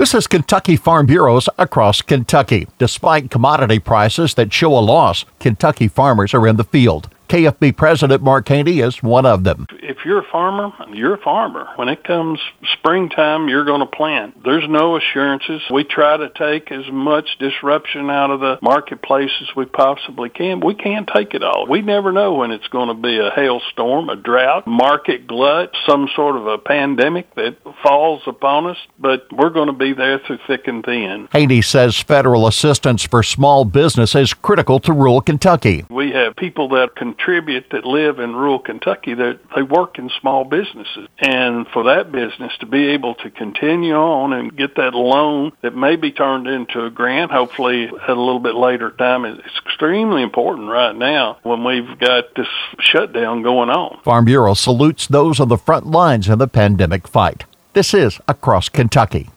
This is Kentucky Farm Bureaus across Kentucky. Despite commodity prices that show a loss, Kentucky farmers are in the field. KFB President Mark Haney is one of them. If you're a farmer, you're a farmer. When it comes springtime, you're going to plant. There's no assurances. We try to take as much disruption out of the marketplace as we possibly can. We can't take it all. We never know when it's going to be a hailstorm, a drought, market glut, some sort of a pandemic that falls upon us, but we're going to be there through thick and thin. Haney says federal assistance for small business is critical to rural Kentucky. We have people that contribute that live in rural Kentucky that they work in small businesses. And for that business to be able to continue on and get that loan that may be turned into a grant, hopefully at a little bit later time, it's extremely important right now when we've got this shutdown going on. Farm Bureau salutes those on the front lines in the pandemic fight. This is Across Kentucky.